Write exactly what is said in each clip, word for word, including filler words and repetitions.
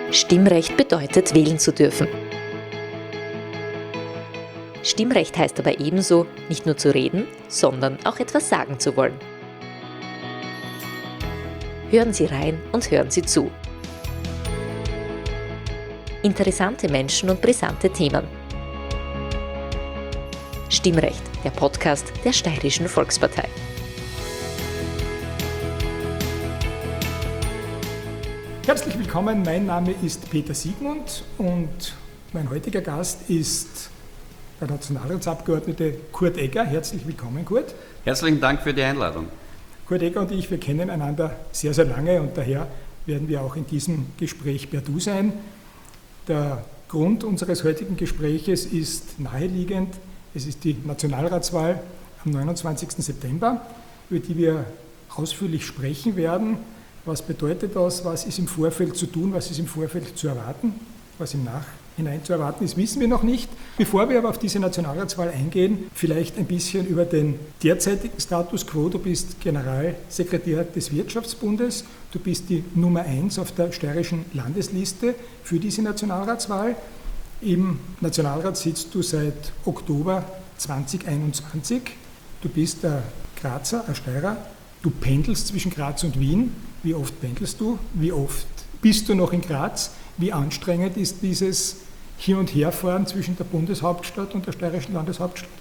Stimmrecht bedeutet, wählen zu dürfen. Stimmrecht heißt aber ebenso, nicht nur zu reden, sondern auch etwas sagen zu wollen. Hören Sie rein und hören Sie zu. Interessante Menschen und brisante Themen. Stimmrecht, der Podcast der Steirischen Volkspartei. Herzlich willkommen, mein Name ist Peter Siegmund und mein heutiger Gast ist der Nationalratsabgeordnete Kurt Egger. Herzlich willkommen, Kurt. Herzlichen Dank für die Einladung. Kurt Egger und ich, wir kennen einander sehr, sehr lange und daher werden wir auch in diesem Gespräch per Du sein. Der Grund unseres heutigen Gespräches ist naheliegend. Es ist die Nationalratswahl am neunundzwanzigsten September, über die wir ausführlich sprechen werden. Was bedeutet das? Was ist im Vorfeld zu tun? Was ist im Vorfeld zu erwarten? Was im Nachhinein zu erwarten ist, wissen wir noch nicht. Bevor wir aber auf diese Nationalratswahl eingehen, vielleicht ein bisschen über den derzeitigen Status quo. Du bist Generalsekretär des Wirtschaftsbundes. Du bist die Nummer eins auf der steirischen Landesliste für diese Nationalratswahl. Im Nationalrat sitzt du seit Oktober zweitausendeinundzwanzig. Du bist ein Grazer, ein Steirer. Du pendelst zwischen Graz und Wien. Wie oft pendelst du? Wie oft bist du noch in Graz? Wie anstrengend ist dieses Hin- und Herfahren zwischen der Bundeshauptstadt und der steirischen Landeshauptstadt?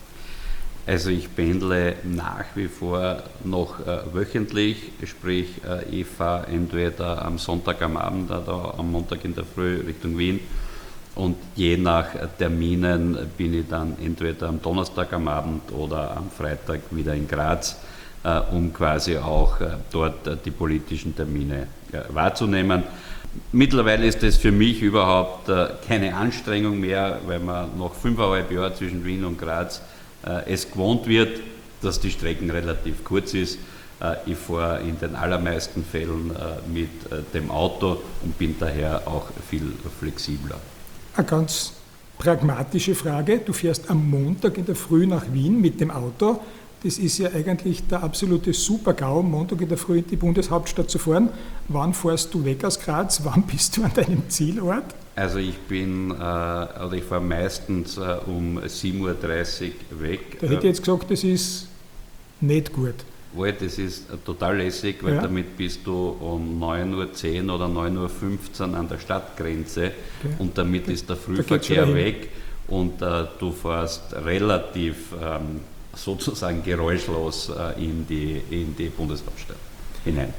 Also ich pendle nach wie vor noch äh, wöchentlich, sprich äh, ich fahre entweder am Sonntag am Abend oder am Montag in der Früh Richtung Wien und je nach Terminen bin ich dann entweder am Donnerstag am Abend oder am Freitag wieder in Graz, äh, um quasi auch äh, dort äh, die politischen Termine äh, wahrzunehmen. Mittlerweile ist das für mich überhaupt äh, keine Anstrengung mehr, weil man nach fünfeinhalb Jahren zwischen Wien und Graz äh, es gewohnt wird, dass die Strecken relativ kurz ist. Äh, ich fahre in den allermeisten Fällen äh, mit äh, dem Auto und bin daher auch viel flexibler. Eine ganz pragmatische Frage. Du fährst am Montag in der Früh nach Wien mit dem Auto. Das ist ja eigentlich der absolute Super-GAU, Montag in der Früh in die Bundeshauptstadt zu fahren. Wann fährst du weg aus Graz? Wann bist du an deinem Zielort? Also ich bin, äh, oder ich fahre meistens äh, um sieben Uhr dreißig weg. Da hätte ich jetzt gesagt, das ist nicht gut. Wohl, das ist total lässig, weil ja. damit bist du um neun Uhr zehn oder neun Uhr fünfzehn an der Stadtgrenze okay. und damit ist der Frühverkehr weg und äh, du fährst relativ ähm, sozusagen geräuschlos äh, in, die, in die Bundeshauptstadt hinein.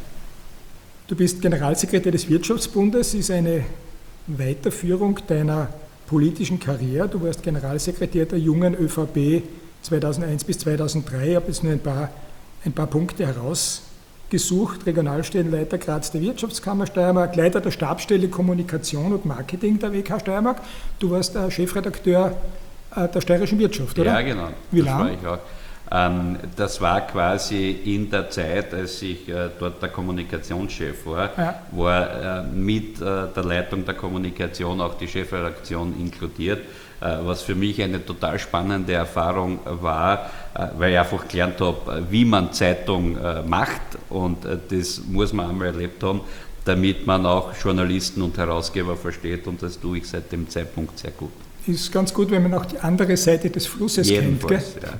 Du bist Generalsekretär des Wirtschaftsbundes, ist eine Weiterführung deiner politischen Karriere. Du warst Generalsekretär der jungen ÖVP zweitausendeins bis zweitausenddrei. Ich habe jetzt nur ein paar, ein paar Punkte herausgesucht. Regionalstellenleiter Graz der Wirtschaftskammer Steiermark, Leiter der Stabsstelle Kommunikation und Marketing der W K Steiermark. Du warst der Chefredakteur der steirischen Wirtschaft, oder? Ja, genau. Wie das lange? war ich auch. Ähm, das war quasi in der Zeit, als ich äh, dort der Kommunikationschef war, ja. war äh, mit äh, der Leitung der Kommunikation auch die Chefredaktion inkludiert, äh, was für mich eine total spannende Erfahrung war, äh, weil ich einfach gelernt habe, wie man Zeitung äh, macht und äh, das muss man einmal erlebt haben, damit man auch Journalisten und Herausgeber versteht und das tue ich seit dem Zeitpunkt sehr gut. Ist ganz gut, wenn man auch die andere Seite des Flusses Jedenfalls, kennt.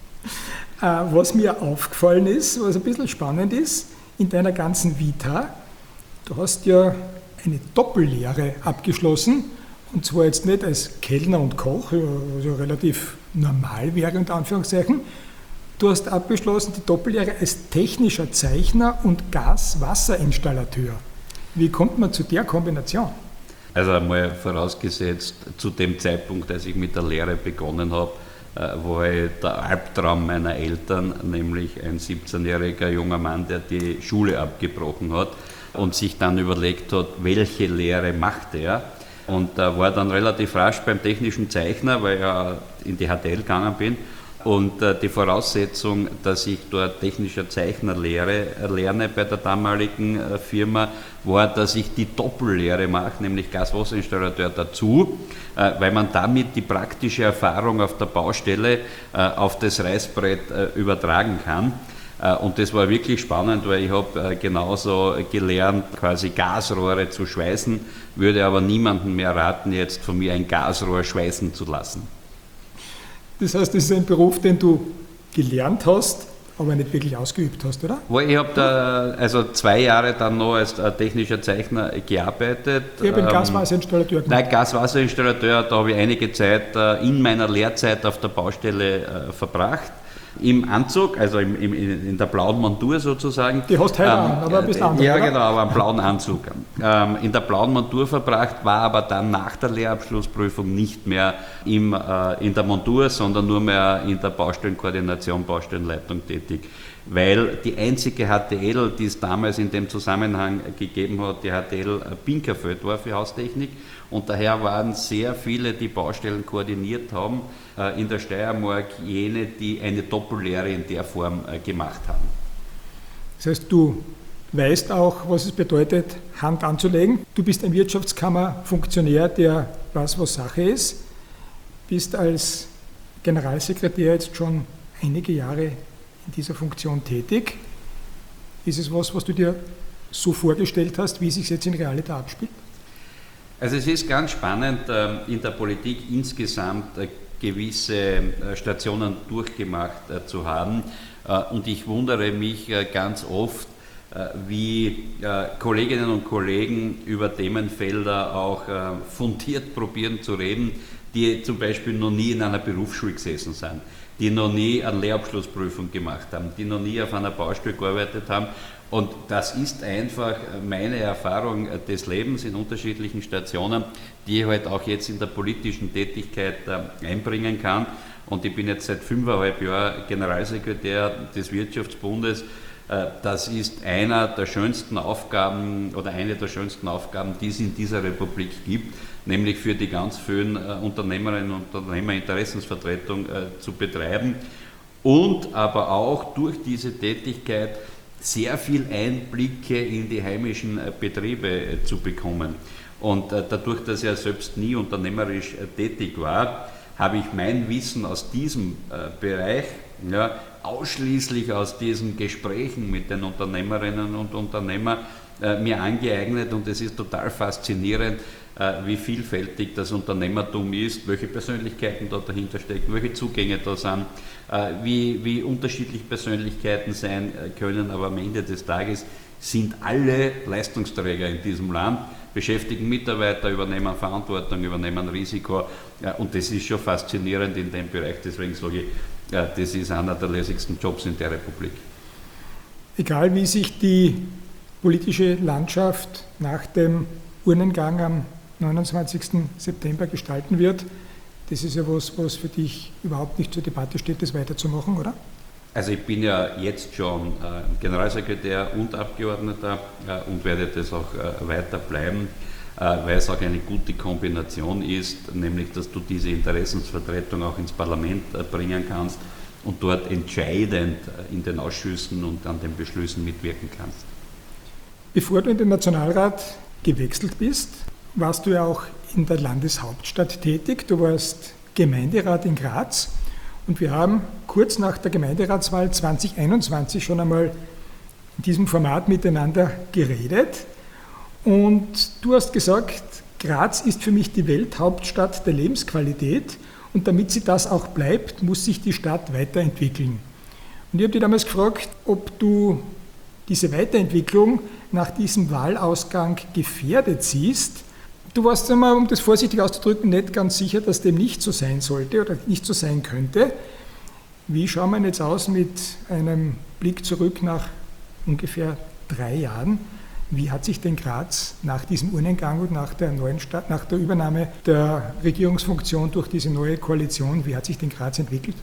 Ja. Was mir aufgefallen ist, was ein bisschen spannend ist, in deiner ganzen Vita, du hast ja eine Doppellehre abgeschlossen, und zwar jetzt nicht als Kellner und Koch, was ja relativ normal wäre, unter Anführungszeichen. Du hast abgeschlossen die Doppellehre als technischer Zeichner und Gas-Wasser-Installateur. Wie kommt man zu der Kombination? Also einmal vorausgesetzt, zu dem Zeitpunkt, als ich mit der Lehre begonnen habe, war der Albtraum meiner Eltern, nämlich ein siebzehnjähriger junger Mann, der die Schule abgebrochen hat und sich dann überlegt hat, welche Lehre macht er. Und da war dann relativ rasch beim technischen Zeichner, weil ich ja in die H T L gegangen bin. Und äh, die Voraussetzung, dass ich dort technischer Zeichner lehre, lerne bei der damaligen äh, Firma, war, dass ich die Doppellehre mache, nämlich Gaswasserinstallateur dazu, äh, weil man damit die praktische Erfahrung auf der Baustelle äh, auf das Reißbrett äh, übertragen kann. Und das war wirklich spannend, weil ich habe genauso gelernt, quasi Gasrohre zu schweißen, würde aber niemandem mehr raten, jetzt von mir ein Gasrohr schweißen zu lassen. Das heißt, das ist ein Beruf, den du gelernt hast, aber nicht wirklich ausgeübt hast, oder? Ich habe da also zwei Jahre dann noch als technischer Zeichner gearbeitet. Ich habe einen Gaswasserinstallateur gemacht. Nein, Gaswasserinstallateur, da habe ich einige Zeit in meiner Lehrzeit auf der Baustelle verbracht. Im Anzug, also im, im, in der blauen Montur sozusagen. Die hast du heute ähm, an, aber ein bisschen anders. Ja, oder? genau, aber einen blauen Anzug. Ähm, in der blauen Montur verbracht, war aber dann nach der Lehrabschlussprüfung nicht mehr im, äh, in der Montur, sondern nur mehr in der Baustellenkoordination, Baustellenleitung tätig. Weil die einzige H T L, die es damals in dem Zusammenhang gegeben hat, die H T L Pinkerfeld war für Haustechnik. Und daher waren sehr viele, die Baustellen koordiniert haben, in der Steiermark jene, die eine Doppellehre in der Form gemacht haben. Das heißt, du weißt auch, was es bedeutet, Hand anzulegen. Du bist ein Wirtschaftskammerfunktionär, der weiß, was Sache ist. Bist als Generalsekretär jetzt schon einige Jahre in dieser Funktion tätig. Ist es was, was du dir so vorgestellt hast, wie es sich jetzt in Realität abspielt? Also es ist ganz spannend, in der Politik insgesamt gewisse Stationen durchgemacht zu haben. Und ich wundere mich ganz oft, wie Kolleginnen und Kollegen über Themenfelder auch fundiert probieren zu reden, die zum Beispiel noch nie in einer Berufsschule gesessen sind, die noch nie eine Lehrabschlussprüfung gemacht haben, die noch nie auf einer Baustelle gearbeitet haben. Und das ist einfach meine Erfahrung des Lebens in unterschiedlichen Stationen, die ich halt auch jetzt in der politischen Tätigkeit einbringen kann. Und ich bin jetzt seit fünfeinhalb Jahren Generalsekretär des Wirtschaftsbundes. Das ist einer der schönsten Aufgaben oder eine der schönsten Aufgaben, die es in dieser Republik gibt, nämlich für die ganz vielen Unternehmerinnen und Unternehmer Interessensvertretung zu betreiben und aber auch durch diese Tätigkeit sehr viel Einblicke in die heimischen Betriebe zu bekommen. Und dadurch, dass ich selbst nie unternehmerisch tätig war, habe ich mein Wissen aus diesem Bereich ja, ausschließlich aus diesen Gesprächen mit den Unternehmerinnen und Unternehmern äh, mir angeeignet, und es ist total faszinierend, äh, wie vielfältig das Unternehmertum ist, welche Persönlichkeiten da dahinter stecken, welche Zugänge da sind, äh, wie, wie unterschiedlich Persönlichkeiten sein können, aber am Ende des Tages sind alle Leistungsträger in diesem Land, beschäftigen Mitarbeiter, übernehmen Verantwortung, übernehmen Risiko, ja, und das ist schon faszinierend in dem Bereich, deswegen sage ich, ja, das ist einer der lässigsten Jobs in der Republik. Egal wie sich die politische Landschaft nach dem Urnengang am neunundzwanzigsten September gestalten wird, das ist ja was, was für dich überhaupt nicht zur Debatte steht, das weiterzumachen, oder? Also ich bin ja jetzt schon äh, Generalsekretär und Abgeordneter äh, und werde das auch äh, weiter bleiben, äh, weil es auch eine gute Kombination ist, nämlich dass du diese Interessensvertretung auch ins Parlament äh, bringen kannst und dort entscheidend äh, in den Ausschüssen und an den Beschlüssen mitwirken kannst. Bevor du in den Nationalrat gewechselt bist, warst du ja auch in der Landeshauptstadt tätig. Du warst Gemeinderat in Graz. Und wir haben kurz nach der Gemeinderatswahl zweitausendeinundzwanzig schon einmal in diesem Format miteinander geredet. Und du hast gesagt, Graz ist für mich die Welthauptstadt der Lebensqualität, und damit sie das auch bleibt, muss sich die Stadt weiterentwickeln. Und ich habe dich damals gefragt, ob du diese Weiterentwicklung nach diesem Wahlausgang gefährdet siehst. Du warst einmal, um das vorsichtig auszudrücken, nicht ganz sicher, dass dem nicht so sein sollte oder nicht so sein könnte. Wie schauen wir jetzt aus mit einem Blick zurück nach ungefähr drei Jahren? Wie hat sich denn Graz nach diesem Urnengang und nach der neuen Stadt, nach der Übernahme der Regierungsfunktion durch diese neue Koalition, wie hat sich denn Graz entwickelt?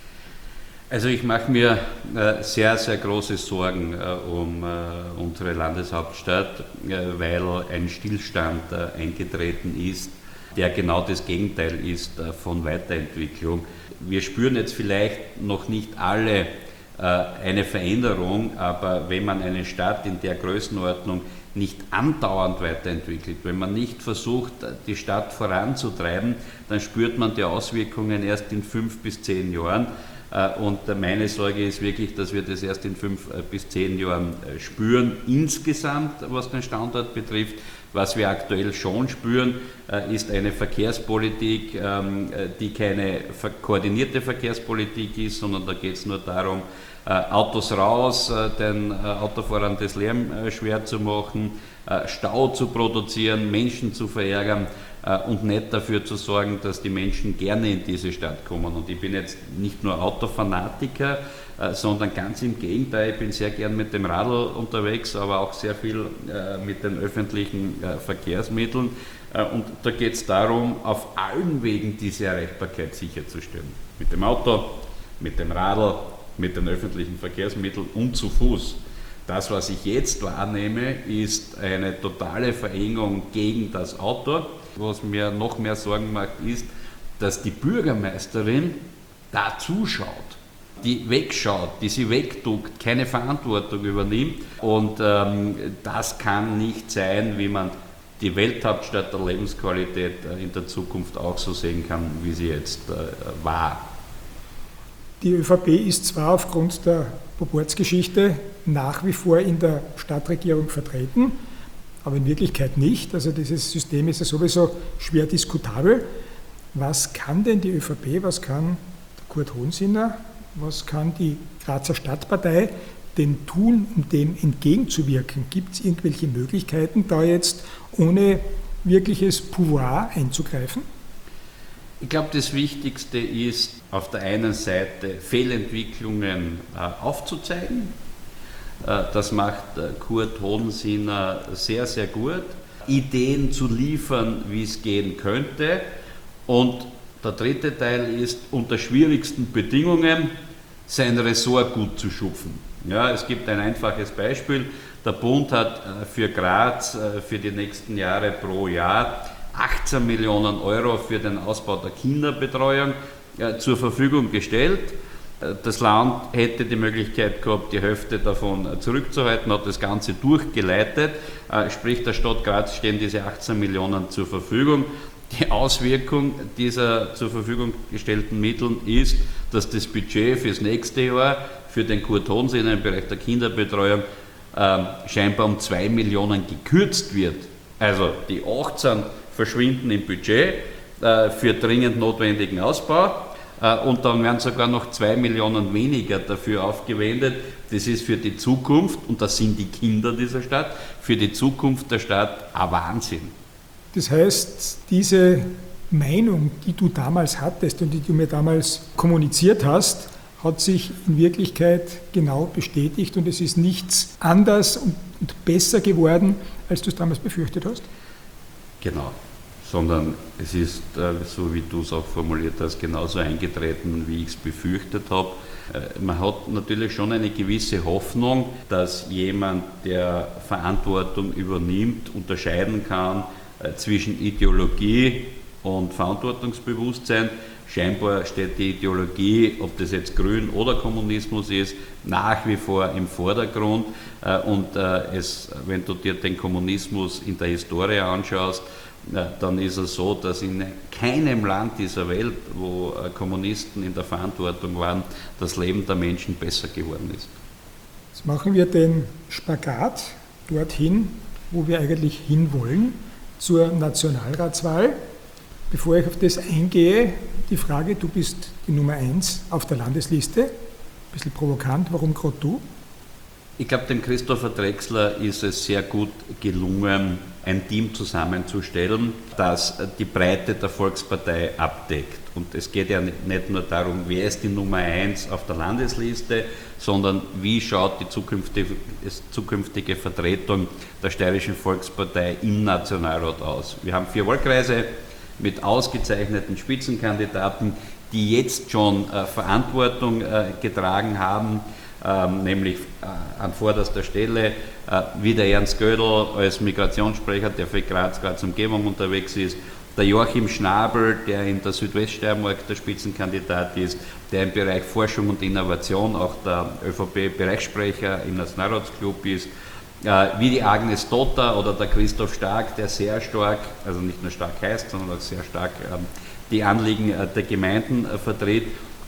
Also ich mache mir äh, sehr, sehr große Sorgen äh, um äh, unsere Landeshauptstadt, äh, weil ein Stillstand äh, eingetreten ist, der genau das Gegenteil ist äh, von Weiterentwicklung. Wir spüren jetzt vielleicht noch nicht alle äh, eine Veränderung, aber wenn man eine Stadt in der Größenordnung nicht andauernd weiterentwickelt, wenn man nicht versucht, die Stadt voranzutreiben, dann spürt man die Auswirkungen erst in fünf bis zehn Jahren. Und meine Sorge ist wirklich, dass wir das erst in fünf bis zehn Jahren spüren, insgesamt, was den Standort betrifft. Was wir aktuell schon spüren, ist eine Verkehrspolitik, die keine koordinierte Verkehrspolitik ist, sondern da geht es nur darum, Autos raus, den Autofahrern das Lärm schwer zu machen, Stau zu produzieren, Menschen zu verärgern und nicht dafür zu sorgen, dass die Menschen gerne in diese Stadt kommen. Und ich bin jetzt nicht nur Autofanatiker, sondern ganz im Gegenteil, ich bin sehr gern mit dem Radl unterwegs, aber auch sehr viel mit den öffentlichen Verkehrsmitteln. Und da geht es darum, auf allen Wegen diese Erreichbarkeit sicherzustellen. Mit dem Auto, mit dem Radl, mit den öffentlichen Verkehrsmitteln und zu Fuß. Das, was ich jetzt wahrnehme, ist eine totale Verengung gegen das Auto. Was mir noch mehr Sorgen macht, ist, dass die Bürgermeisterin da zuschaut, die wegschaut, die sie wegduckt, keine Verantwortung übernimmt. Und ähm, das kann nicht sein, wie man die Welthauptstadt der Lebensqualität äh, in der Zukunft auch so sehen kann, wie sie jetzt äh, war. Die ÖVP ist zwar aufgrund der Proportsgeschichte nach wie vor in der Stadtregierung vertreten, aber in Wirklichkeit nicht. Also dieses System ist ja sowieso schwer diskutabel. Was kann denn die ÖVP, was kann Kurt Hohensinner, was kann die Grazer Stadtpartei denn tun, um dem entgegenzuwirken? Gibt es irgendwelche Möglichkeiten, da jetzt ohne wirkliches Pouvoir einzugreifen? Ich glaube, das Wichtigste ist, auf der einen Seite Fehlentwicklungen äh, aufzuzeigen. Äh, das macht äh, Kurt Hohensinner sehr, sehr gut. Ideen zu liefern, wie es gehen könnte. Und der dritte Teil ist, unter schwierigsten Bedingungen sein Ressort gut zu schupfen. Ja, es gibt ein einfaches Beispiel. Der Bund hat äh, für Graz äh, für die nächsten Jahre pro Jahr achtzehn Millionen Euro für den Ausbau der Kinderbetreuung äh, zur Verfügung gestellt. Äh, das Land hätte die Möglichkeit gehabt, die Hälfte davon äh, zurückzuhalten, hat das Ganze durchgeleitet. Äh, sprich, der Stadt Graz stehen diese achtzehn Millionen zur Verfügung. Die Auswirkung dieser zur Verfügung gestellten Mittel ist, dass das Budget fürs nächste Jahr für den Kurt Hohensinner im Bereich der Kinderbetreuung äh, scheinbar um zwei Millionen gekürzt wird. Also die achtzehn verschwinden im Budget äh, für dringend notwendigen Ausbau äh, und dann werden sogar noch zwei Millionen weniger dafür aufgewendet. Das ist für die Zukunft, und das sind die Kinder dieser Stadt, für die Zukunft der Stadt ein Wahnsinn. Das heißt, diese Meinung, die du damals hattest und die du mir damals kommuniziert hast, hat sich in Wirklichkeit genau bestätigt und es ist nichts anders und besser geworden, als du es damals befürchtet hast? Genau, sondern es ist, äh, so wie du es auch formuliert hast, genauso eingetreten, wie ich es befürchtet habe. Äh, man hat natürlich schon eine gewisse Hoffnung, dass jemand, der Verantwortung übernimmt, unterscheiden kann äh, zwischen Ideologie und Verantwortungsbewusstsein. Scheinbar steht die Ideologie, ob das jetzt Grün oder Kommunismus ist, nach wie vor im Vordergrund. Und es, wenn du dir den Kommunismus in der Historie anschaust, dann ist es so, dass in keinem Land dieser Welt, wo Kommunisten in der Verantwortung waren, das Leben der Menschen besser geworden ist. Jetzt machen wir den Spagat dorthin, wo wir eigentlich hinwollen, zur Nationalratswahl. Bevor ich auf das eingehe, die Frage, du bist die Nummer eins auf der Landesliste. Ein bisschen provokant, warum gerade du? Ich glaube, dem Christopher Drechsler ist es sehr gut gelungen, ein Team zusammenzustellen, das die Breite der Volkspartei abdeckt. Und es geht ja nicht nur darum, wer ist die Nummer eins auf der Landesliste, sondern wie schaut die zukünftige, zukünftige Vertretung der Steirischen Volkspartei im Nationalrat aus. Wir haben vier Wahlkreise mit ausgezeichneten Spitzenkandidaten, die jetzt schon äh, Verantwortung äh, getragen haben, ähm, nämlich äh, an vorderster Stelle, äh, wie der Ernst Gödel als Migrationssprecher, der für Graz, Graz Umgebung unterwegs ist, der Joachim Schnabel, der in der Südweststeiermark der Spitzenkandidat ist, der im Bereich Forschung und Innovation auch der ÖVP-Bereichssprecher im Nationalratsclub ist, wie die Agnes Dotter oder der Christoph Stark, der sehr stark, also nicht nur stark heißt, sondern auch sehr stark die Anliegen der Gemeinden vertritt.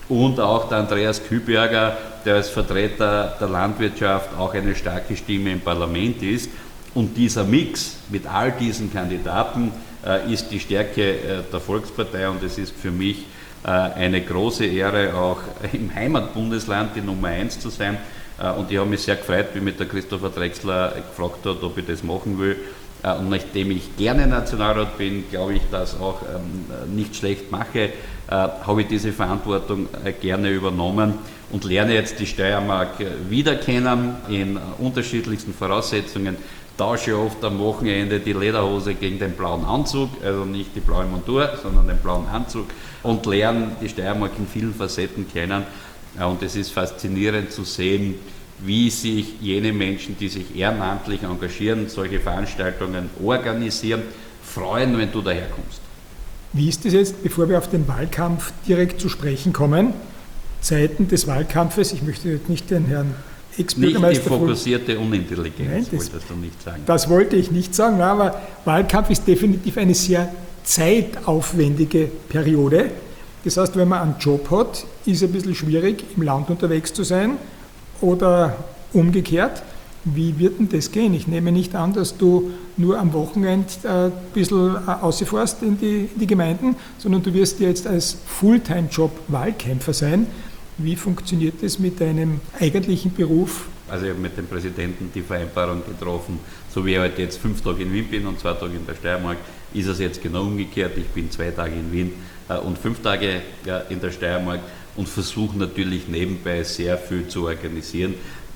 und auch der Andreas Kühlberger, der als Vertreter der Landwirtschaft auch eine starke Stimme im Parlament ist. Und dieser Mix mit all diesen Kandidaten äh, ist die Stärke äh, der Volkspartei, und es ist für mich äh, eine große Ehre, auch im Heimatbundesland die Nummer eins zu sein. Äh, und ich habe mich sehr gefreut, wie mich der Christopher Drechsler gefragt hat, ob ich das machen will. Äh, und nachdem ich gerne Nationalrat bin, glaube ich, das auch ähm, nicht schlecht mache, äh, habe ich diese Verantwortung äh, gerne übernommen und lerne jetzt die Steiermark äh, wieder kennen in äh, unterschiedlichsten Voraussetzungen. Tausche oft am Wochenende die Lederhose gegen den blauen Anzug, also nicht die blaue Montur, sondern den blauen Anzug, und lernen die Steiermark in vielen Facetten kennen. Und es ist faszinierend zu sehen, wie sich jene Menschen, die sich ehrenamtlich engagieren, solche Veranstaltungen organisieren, freuen, wenn du daherkommst. Wie ist es jetzt, bevor wir auf den Wahlkampf direkt zu sprechen kommen, Zeiten des Wahlkampfes, ich möchte jetzt nicht den Herrn Ex-Bürgermeister... Nicht die fokussierte Unintelligenz, Nein, das, wolltest du nicht sagen. Das wollte ich nicht sagen, aber Wahlkampf ist definitiv eine sehr zeitaufwendige Periode. Das heißt, wenn man einen Job hat, ist es ein bisschen schwierig, im Land unterwegs zu sein, oder umgekehrt. Wie wird denn das gehen? Ich nehme nicht an, dass du nur am Wochenende ein bisschen rausfährst in die, in die Gemeinden, sondern du wirst jetzt als Fulltime-Job Wahlkämpfer sein. Wie funktioniert das mit deinem eigentlichen Beruf? Also ich habe mit dem Präsidenten die Vereinbarung getroffen, so wie ich heute jetzt fünf Tage in Wien bin und zwei Tage in der Steiermark, ist es jetzt genau umgekehrt. Ich bin zwei Tage in Wien und fünf Tage in der Steiermark und versuche natürlich nebenbei sehr viel zu organisieren.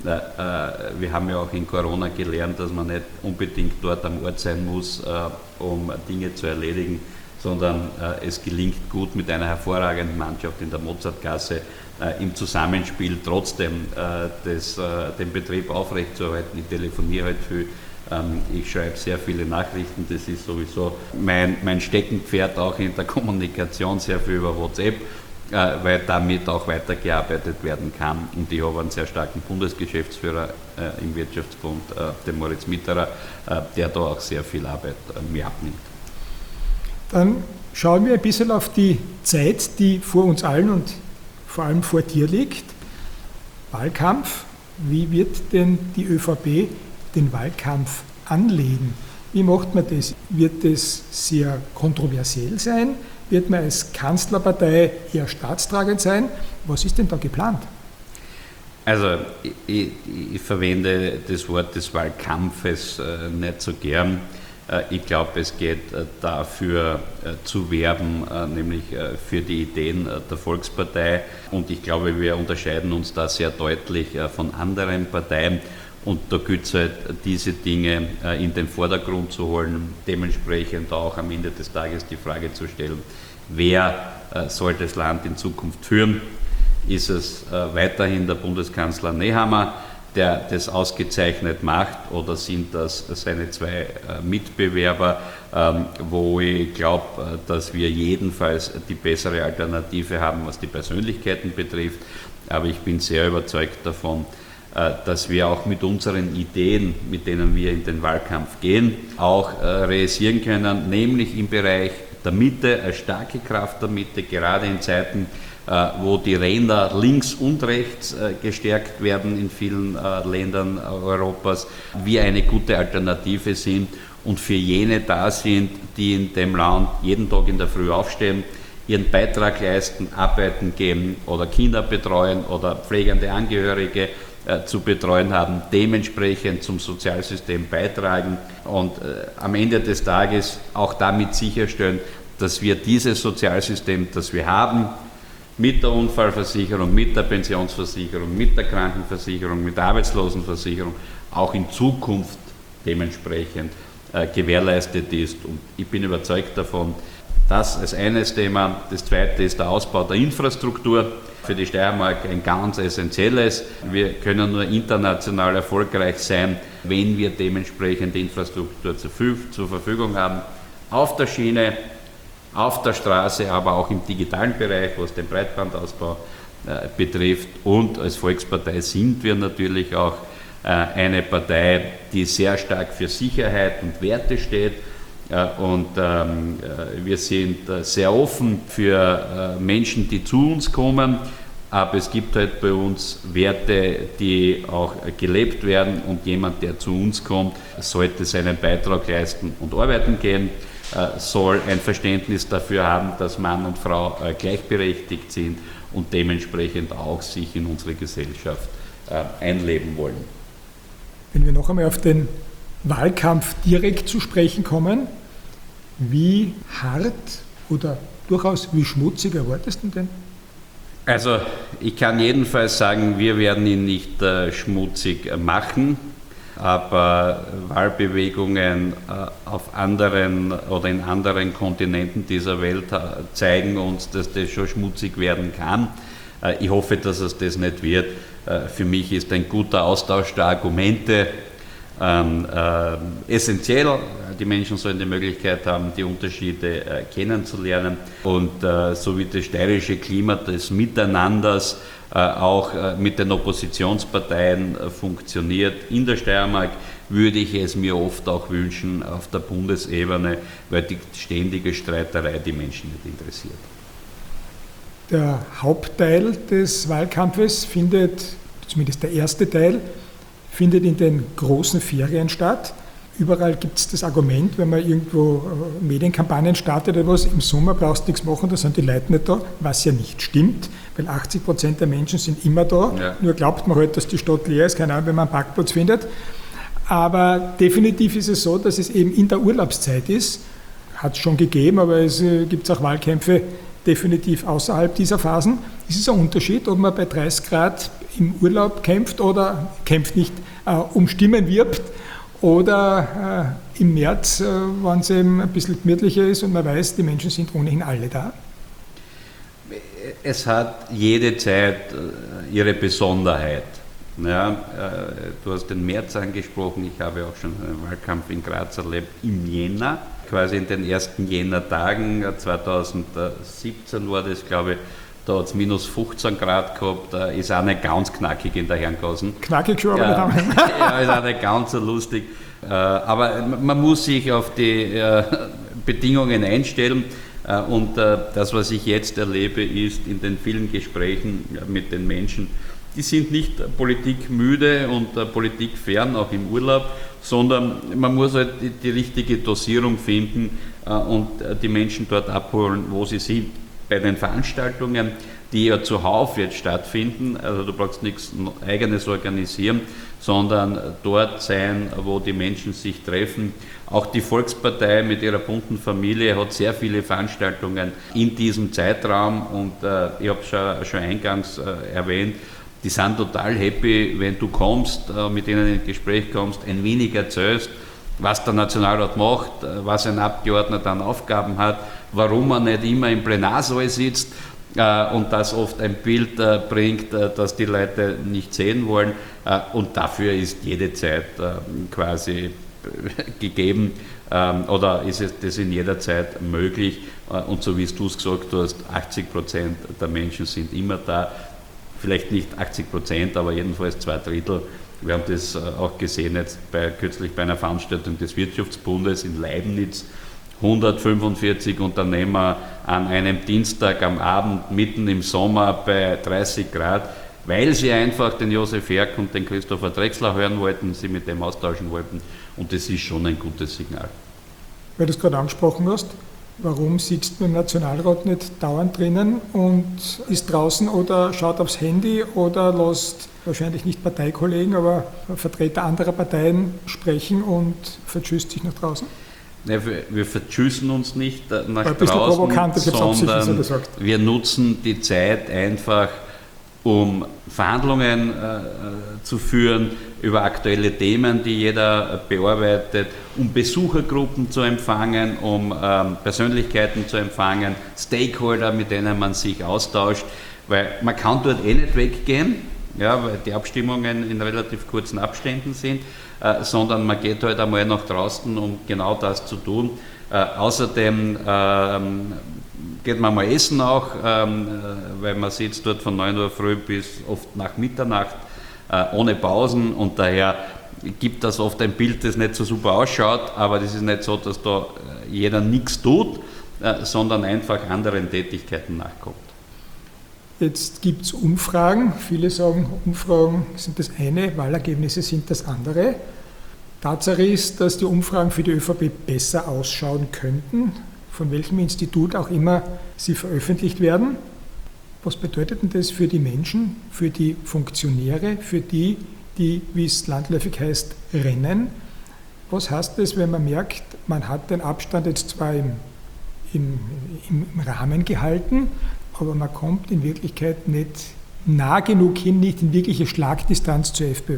Wir haben ja auch in Corona gelernt, dass man nicht unbedingt dort am Ort sein muss, um Dinge zu erledigen, sondern es gelingt gut mit einer hervorragenden Mannschaft in der Mozartgasse im Zusammenspiel trotzdem das, den Betrieb aufrechtzuerhalten. Ich telefoniere halt viel, ich schreibe sehr viele Nachrichten, das ist sowieso mein, mein Steckenpferd auch in der Kommunikation, sehr viel über WhatsApp, weil damit auch weitergearbeitet werden kann. Und ich habe einen sehr starken Bundesgeschäftsführer im Wirtschaftsbund, den Moritz Mitterer, der da auch sehr viel Arbeit mir abnimmt. Dann schauen wir ein bisschen auf die Zeit, die vor uns allen und vor allem vor dir liegt. Wahlkampf. Wie wird denn die ÖVP den Wahlkampf anlegen? Wie macht man das? Wird das sehr kontroversiell sein? Wird man als Kanzlerpartei eher staatstragend sein? Was ist denn da geplant? Also ich, ich, ich verwende das Wort des Wahlkampfes äh, nicht so gern. Ich glaube, es geht dafür zu werben, nämlich für die Ideen der Volkspartei. Und ich glaube, wir unterscheiden uns da sehr deutlich von anderen Parteien. Und da gilt es halt, diese Dinge in den Vordergrund zu holen, dementsprechend auch am Ende des Tages die Frage zu stellen, wer soll das Land in Zukunft führen? Ist es weiterhin der Bundeskanzler Nehammer, der das ausgezeichnet macht, oder sind das seine zwei Mitbewerber, wo ich glaube, dass wir jedenfalls die bessere Alternative haben, was die Persönlichkeiten betrifft. Aber ich bin sehr überzeugt davon, dass wir auch mit unseren Ideen, mit denen wir in den Wahlkampf gehen, auch realisieren können, nämlich im Bereich der Mitte, eine starke Kraft der Mitte, gerade in Zeiten, wo die Ränder links und rechts gestärkt werden in vielen Ländern Europas, wir eine gute Alternative sind und für jene da sind, die in dem Land jeden Tag in der Früh aufstehen, ihren Beitrag leisten, arbeiten gehen oder Kinder betreuen oder pflegende Angehörige zu betreuen haben, dementsprechend zum Sozialsystem beitragen und am Ende des Tages auch damit sicherstellen, dass wir dieses Sozialsystem, das wir haben, mit der Unfallversicherung, mit der Pensionsversicherung, mit der Krankenversicherung, mit der Arbeitslosenversicherung auch in Zukunft dementsprechend äh, gewährleistet ist. Und ich bin überzeugt davon, das als eines Thema. Das zweite ist der Ausbau der Infrastruktur. Für die Steiermark ein ganz essentielles. Wir können nur international erfolgreich sein, wenn wir dementsprechend Infrastruktur zur Verfügung haben. Auf der Schiene, auf der Straße, aber auch im digitalen Bereich, was den Breitbandausbau äh, betrifft. Und als Volkspartei sind wir natürlich auch äh, eine Partei, die sehr stark für Sicherheit und Werte steht. Äh, und ähm, äh, wir sind äh, sehr offen für äh, Menschen, die zu uns kommen aber es gibt halt bei uns Werte, die auch gelebt werden und jemand, der zu uns kommt, sollte seinen Beitrag leisten und arbeiten gehen, soll ein Verständnis dafür haben, dass Mann und Frau gleichberechtigt sind und dementsprechend auch sich in unsere Gesellschaft einleben wollen. Wenn wir noch einmal auf den Wahlkampf direkt zu sprechen kommen, wie hart oder durchaus wie schmutzig erwartest du denn? Also ich kann jedenfalls sagen, wir werden ihn nicht äh, schmutzig machen, aber Wahlbewegungen äh, auf anderen oder in anderen Kontinenten dieser Welt äh, zeigen uns, dass das schon schmutzig werden kann. Äh, ich hoffe, dass es das nicht wird. Äh, für mich ist ein guter Austausch der Argumente ähm, äh, essentiell. Die Menschen sollen die Möglichkeit haben, die Unterschiede äh, kennenzulernen und äh, so wie das steirische Klima des Miteinanders äh, auch äh, mit den Oppositionsparteien äh, funktioniert. In der Steiermark würde ich es mir oft auch wünschen auf der Bundesebene, weil die ständige Streiterei die Menschen nicht interessiert. Der Hauptteil des Wahlkampfes findet, zumindest der erste Teil, findet in den großen Ferien statt. Überall gibt es das Argument, wenn man irgendwo Medienkampagnen startet oder was, im Sommer brauchst du nichts machen, da sind die Leute nicht da, was ja nicht stimmt, weil achtzig Prozent der Menschen sind immer da, ja. Nur glaubt man halt, dass die Stadt leer ist, keine Ahnung, wenn man einen Parkplatz findet. Aber definitiv ist es so, dass es eben in der Urlaubszeit ist, hat es schon gegeben, aber es gibt auch Wahlkämpfe definitiv außerhalb dieser Phasen. Es ist ein Unterschied, ob man bei dreißig Grad im Urlaub kämpft oder kämpft nicht, äh, um Stimmen wirbt, oder äh, im März, äh, wenn es eben ein bisschen gemütlicher ist und man weiß, die Menschen sind ohnehin alle da? Es hat jede Zeit äh, ihre Besonderheit. Ja, äh, du hast den März angesprochen, ich habe auch schon einen Wahlkampf in Graz erlebt im Jänner, quasi in den ersten Jänner-Tagen, zweitausendsiebzehn war das, glaube ich. Da hat es minus fünfzehn Grad gehabt, äh, ist auch nicht ganz knackig in der Herrengassen. Knackig schon, aber ja, nicht ja, ist auch nicht ganz so lustig. Äh, aber man muss sich auf die äh, Bedingungen einstellen. Äh, und äh, das, was ich jetzt erlebe, ist in den vielen Gesprächen ja, mit den Menschen, die sind nicht politikmüde und äh, politikfern, auch im Urlaub, sondern man muss halt die, die richtige Dosierung finden äh, und äh, die Menschen dort abholen, wo sie sind. Bei den Veranstaltungen, die ja zuhauf jetzt stattfinden, also du brauchst nichts Eigenes organisieren, sondern dort sein, wo die Menschen sich treffen. Auch die Volkspartei mit ihrer bunten Familie hat sehr viele Veranstaltungen in diesem Zeitraum und äh, ich habe es schon, schon eingangs äh, erwähnt, die sind total happy, wenn du kommst, äh, mit ihnen ins Gespräch kommst, ein wenig erzählst, was der Nationalrat macht, was ein Abgeordneter an Aufgaben hat, warum man nicht immer im Plenarsaal sitzt äh, und das oft ein Bild äh, bringt, äh, das die Leute nicht sehen wollen. Äh, und dafür ist jede Zeit äh, quasi gegeben ähm, oder ist es das in jeder Zeit möglich. Äh, und so wie du es gesagt hast, achtzig Prozent der Menschen sind immer da. Vielleicht nicht achtzig Prozent, aber jedenfalls zwei Drittel. Wir haben das auch gesehen jetzt bei, kürzlich bei einer Veranstaltung des Wirtschaftsbundes in Leibniz. hundertfünfundvierzig Unternehmer an einem Dienstag am Abend mitten im Sommer bei dreißig Grad, weil sie einfach den Josef Herk und den Christopher Drechsler hören wollten, sie mit dem austauschen wollten. Und das ist schon ein gutes Signal. Weil du es gerade angesprochen hast, warum sitzt man im Nationalrat nicht dauernd drinnen und ist draußen oder schaut aufs Handy oder lässt wahrscheinlich nicht Parteikollegen, aber Vertreter anderer Parteien sprechen und vertschüsst sich nach draußen? Ja, wir, wir vertschüssen uns nicht nach ein bisschen draußen, provokant, das sondern gesagt. Wir nutzen die Zeit einfach, um Verhandlungen äh, zu führen über aktuelle Themen, die jeder bearbeitet, um Besuchergruppen zu empfangen, um ähm, Persönlichkeiten zu empfangen, Stakeholder, mit denen man sich austauscht, weil man kann dort eh nicht weggehen, ja, weil die Abstimmungen in relativ kurzen Abständen sind, äh, sondern man geht halt einmal nach draußen, um genau das zu tun. Äh, außerdem ähm, geht man mal essen auch, ähm, weil man sitzt dort von neun Uhr früh bis oft nach Mitternacht äh, ohne Pausen und daher gibt das oft ein Bild, das nicht so super ausschaut, aber das ist nicht so, dass da jeder nichts tut, äh, sondern einfach anderen Tätigkeiten nachkommt. Jetzt gibt es Umfragen. Viele sagen, Umfragen sind das eine, Wahlergebnisse sind das andere. Tatsache ist, dass die Umfragen für die ÖVP besser ausschauen könnten, von welchem Institut auch immer sie veröffentlicht werden. Was bedeutet denn das für die Menschen, für die Funktionäre, für die, die, wie es landläufig heißt, rennen? Was heißt das, wenn man merkt, man hat den Abstand jetzt zwar im, im, im Rahmen gehalten, aber man kommt in Wirklichkeit nicht nah genug hin, nicht in wirkliche Schlagdistanz zur FPÖ?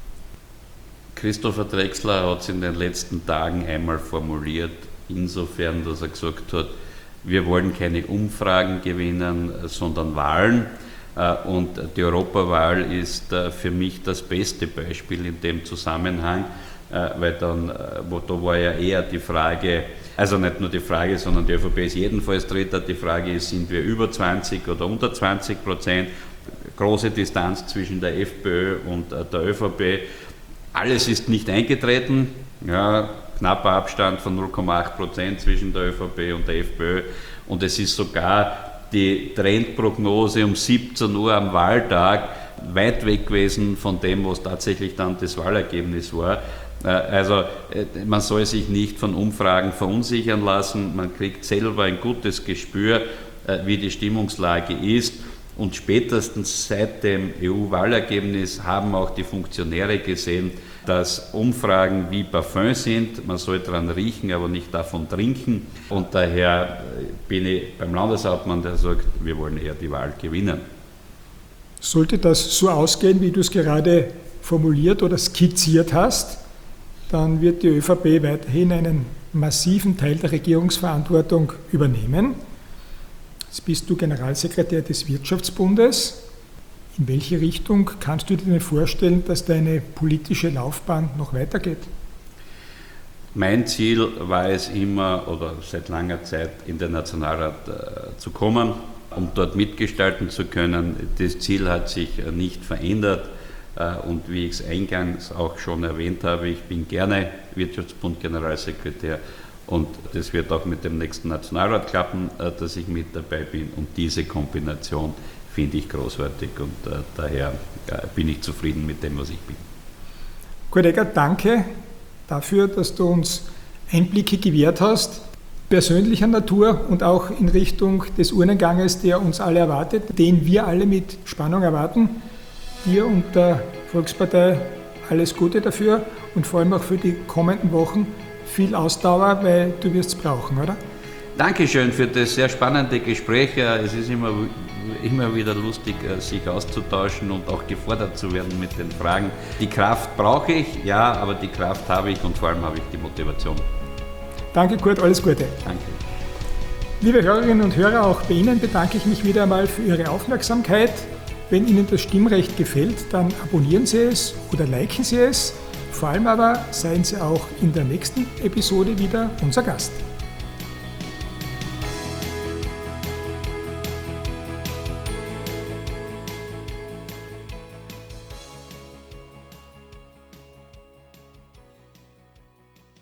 Christopher Drexler hat es in den letzten Tagen einmal formuliert, insofern, dass er gesagt hat, wir wollen keine Umfragen gewinnen, sondern Wahlen. Und die Europawahl ist für mich das beste Beispiel in dem Zusammenhang, weil dann, wo, da war ja eher die Frage, also nicht nur die Frage, sondern die ÖVP ist jedenfalls Dritter, die Frage ist, sind wir über zwanzig oder unter zwanzig Prozent, große Distanz zwischen der FPÖ und der ÖVP. Alles ist nicht eingetreten, ja, knapper Abstand von null Komma acht Prozent zwischen der ÖVP und der FPÖ und es ist sogar die Trendprognose um siebzehn Uhr am Wahltag weit weg gewesen von dem, was tatsächlich dann das Wahlergebnis war. Also man soll sich nicht von Umfragen verunsichern lassen, man kriegt selber ein gutes Gespür, wie die Stimmungslage ist. Und spätestens seit dem E U-Wahlergebnis haben auch die Funktionäre gesehen, dass Umfragen wie Parfüm sind. Man soll daran riechen, aber nicht davon trinken. Und daher bin ich beim Landeshauptmann, der sagt, wir wollen eher die Wahl gewinnen. Sollte das so ausgehen, wie du es gerade formuliert oder skizziert hast, dann wird die ÖVP weiterhin einen massiven Teil der Regierungsverantwortung übernehmen. Jetzt bist du Generalsekretär des Wirtschaftsbundes. In welche Richtung kannst du dir denn vorstellen, dass deine politische Laufbahn noch weitergeht? Mein Ziel war es immer, oder seit langer Zeit, in den Nationalrat äh, zu kommen, um dort mitgestalten zu können. Das Ziel hat sich äh, nicht verändert äh, und wie ich es eingangs auch schon erwähnt habe, ich bin gerne Wirtschaftsbund-Generalsekretär. Und das wird auch mit dem nächsten Nationalrat klappen, dass ich mit dabei bin. Und diese Kombination finde ich großartig und äh, daher äh, bin ich zufrieden mit dem, was ich bin. Kurt Eckert, danke dafür, dass du uns Einblicke gewährt hast, persönlicher Natur und auch in Richtung des Urnenganges, der uns alle erwartet, den wir alle mit Spannung erwarten. Dir und der Volkspartei alles Gute dafür und vor allem auch für die kommenden Wochen viel Ausdauer, weil du wirst es brauchen, oder? Dankeschön für das sehr spannende Gespräch. Es ist immer, immer wieder lustig, sich auszutauschen und auch gefordert zu werden mit den Fragen. Die Kraft brauche ich, ja, aber die Kraft habe ich und vor allem habe ich die Motivation. Danke, Kurt, alles Gute. Danke. Liebe Hörerinnen und Hörer, auch bei Ihnen bedanke ich mich wieder einmal für Ihre Aufmerksamkeit. Wenn Ihnen das Stimmrecht gefällt, dann abonnieren Sie es oder liken Sie es. Vor allem aber seien Sie auch in der nächsten Episode wieder unser Gast.